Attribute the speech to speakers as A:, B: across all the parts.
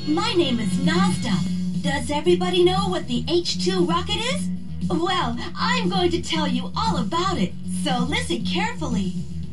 A: My name is Nazda. Does everybody know what the H2 rocket is? Well, I'm going to tell you all about it, so listen carefully.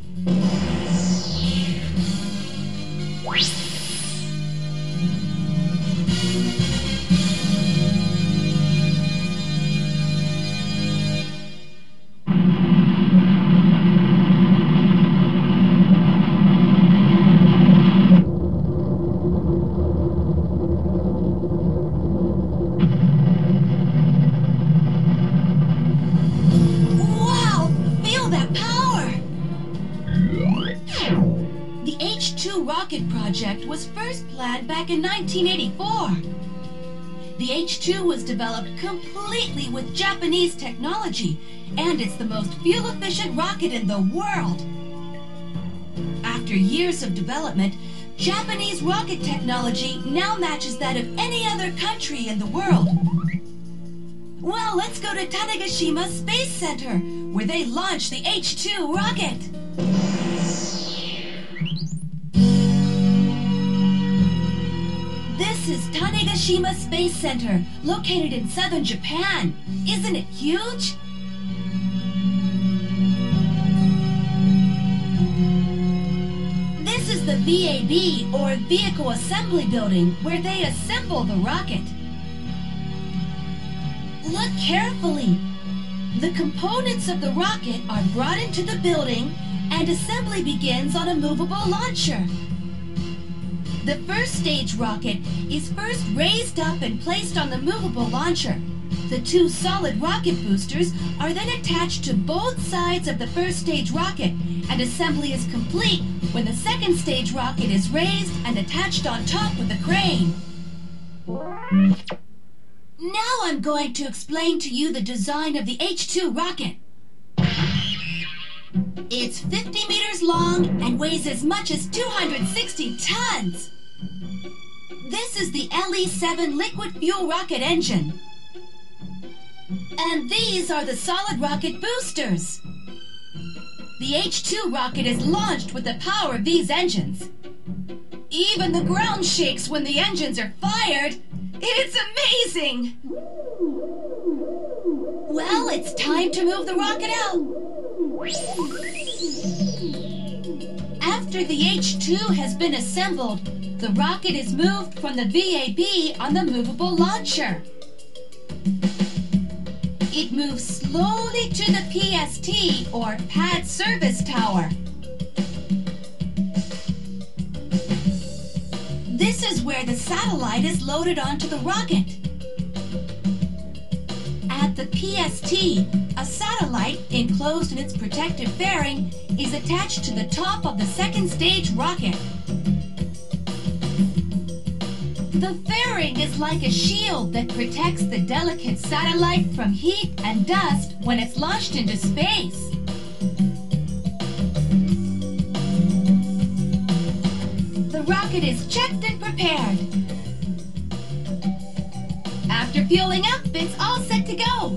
A: The H2 rocket project was first planned back in 1984. The H2 was developed completely with Japanese technology, and it's the most fuel-efficient rocket in the world. After years of development, Japanese rocket technology now matches that of any other country in the world. Well, let's go to Tanegashima Space Center, where they launched the H2 rocket. This is Tanegashima Space Center, located in southern Japan. Isn't it huge? This is the VAB, or Vehicle Assembly Building, where they assemble the rocket. Look carefully. The components of the rocket are brought into the building, and assembly begins on a movable launcher. The first stage rocket is first raised up and placed on the movable launcher. The two solid rocket boosters are then attached to both sides of the first stage rocket, and assembly is complete when the second stage rocket is raised and attached on top with a crane. Now I'm going to explain to you the design of the H2 rocket. It's 50 meters long and weighs as much as 260 tons. This is the LE-7 liquid fuel rocket engine. And these are the solid rocket boosters. The H2 rocket is launched with the power of these engines. Even the ground shakes when the engines are fired. It's amazing! Well, it's time to move the rocket out. After the H2 has been assembled, the rocket is moved from the VAB on the movable launcher. It moves slowly to the PST, or Pad Service Tower. This is where the satellite is loaded onto the rocket. At the PST, a satellite, enclosed in its protective fairing, is attached to the top of the second stage rocket. The fairing is like a shield that protects the delicate satellite from heat and dust when it's launched into space. The rocket is checked and prepared. After fueling up, it's all set to go.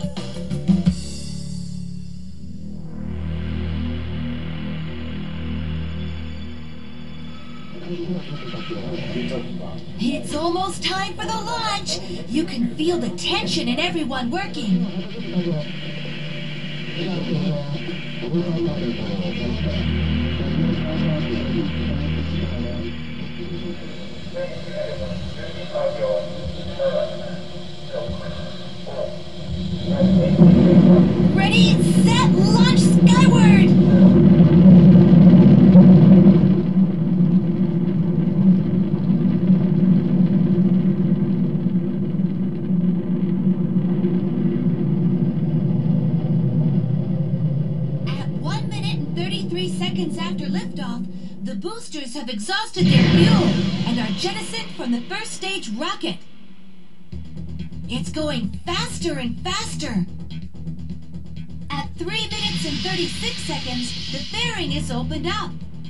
A: It's almost time for the launch. You can feel the tension in everyone working. Ready, set, launch skyward! At 1 minute and 33 seconds after liftoff, the boosters have exhausted their fuel and are jettisoned from the first stage rocket. It's going faster and faster. At 3 minutes and 36 seconds, the fairing is opened up.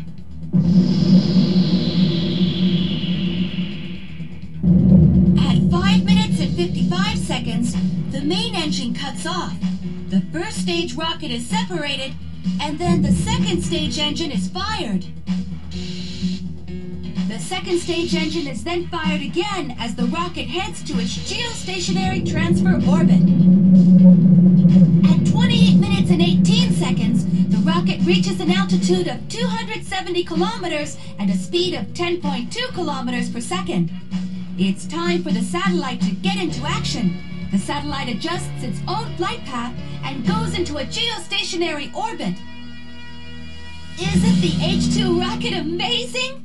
A: At 5 minutes and 55 seconds, the main engine cuts off. The first stage rocket is separated, and then the second stage engine is fired. The The second stage engine is then fired again as the rocket heads to its geostationary transfer orbit. At 28 minutes and 18 seconds, the rocket reaches an altitude of 270 kilometers and a speed of 10.2 kilometers per second. It's time for the satellite to get into action. The satellite adjusts its own flight path and goes into a geostationary orbit. Isn't the H-2 rocket amazing?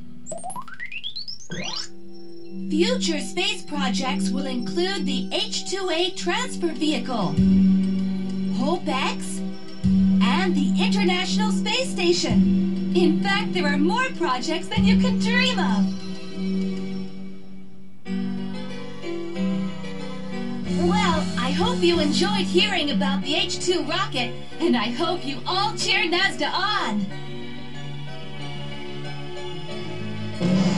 A: Future space projects will include the H-2A transfer vehicle, HOPE-X, and the International Space Station. In fact, there are more projects than you can dream of. Well, I hope you enjoyed hearing about the H-2 rocket, and I hope you all cheer NASA on!